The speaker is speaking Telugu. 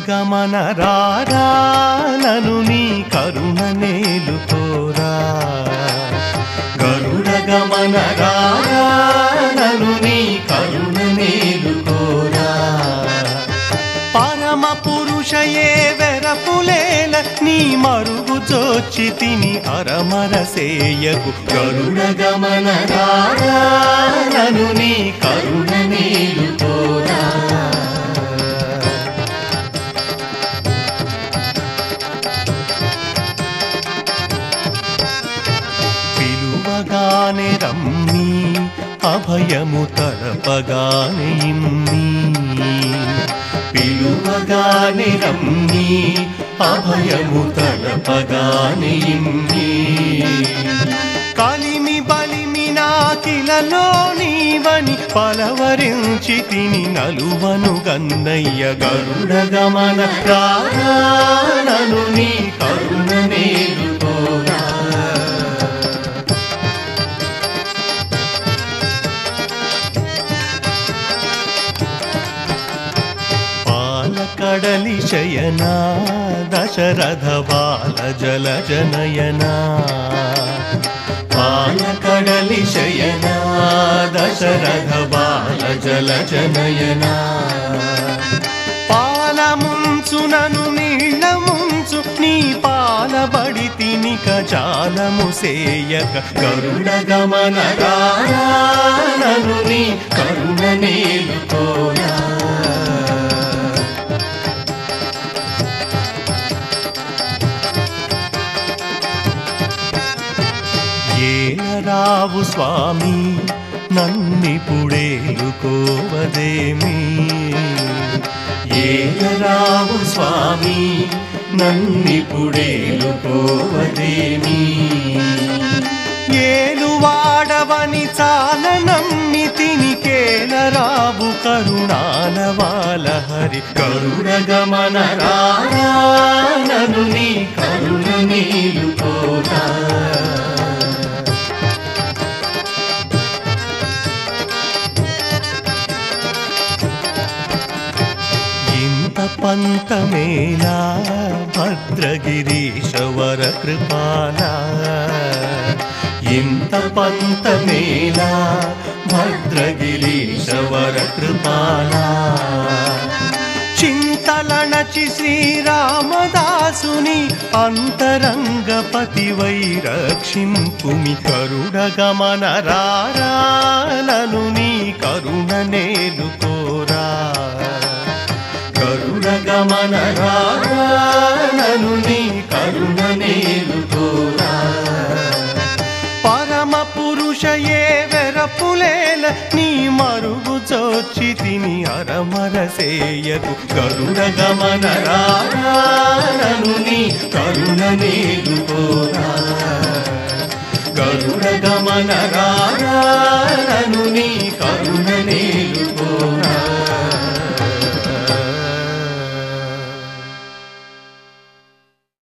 గమన రారా నను నీ కరుణ నేలుకోరా గరుడ గమన రారా నను నీ కరుణ నేలుకోరా పరమ పురుషయే వెరపులేల నీ మరుగు జోచి తిని అరమర సేయకు గరుడ గమన రారా నను నీ కరుణ నేలుకోరా పిలువగానే రమ్మి అభయము తలపగానే ఇమ్మి పిలువగానే రమ్మి అభయము తలపగానే ఇమ్మి కలిమి బలిమి నాకిలలో నీవని పలవరించి తిని నలువను గన్నయ్య గరుడ గమన రారా నను నీ కరుణ నేలుకోరా కడలి శయనా దశరథ బాల జల జనయనా పాల కడలి శయనా దశరథ బాల జల జనయనా పాల ముంచు నను నీళ్ళ ముంచు నీ పాలబడి తినిక జాలము సేయక గరుడ గమన రారా నను నీ కరుణ నేలుకోరా ఏలరావు స్వామి నన్నిపుడేలుకోవదేమి ఏలరావు స్వామి నన్నిపుడేలుకోవదేమి ఏలువాడవని చాల నమ్మి తినికేలరావు కరుణాలవాల హరి కరుణ గమన రారా నను నీ కరుణ నేలుకోరా పంతమేలా భద్రగిరీశవర కృపాలా ఇంత పంతమేలా భద్రగిరీశవర కృపాలా చింతలణచి శ్రీరామదాసుని అంతరంగపతి వై రక్షింపుమి కరుణ గమన రారా నను నీ కరుణ నేలుకోరా కరుణ గమన రారా నను నీ కరుణ నేలుకోరా పరమ పురుషయే వెరపులేల నీ మరుగు జోచి తిని అరమర సేయకు కరుణ గమన రారా నను నీ కరుణ నేలుకోరా గరుడ గమన రారా నను నీ కరుణ నేలుకోరా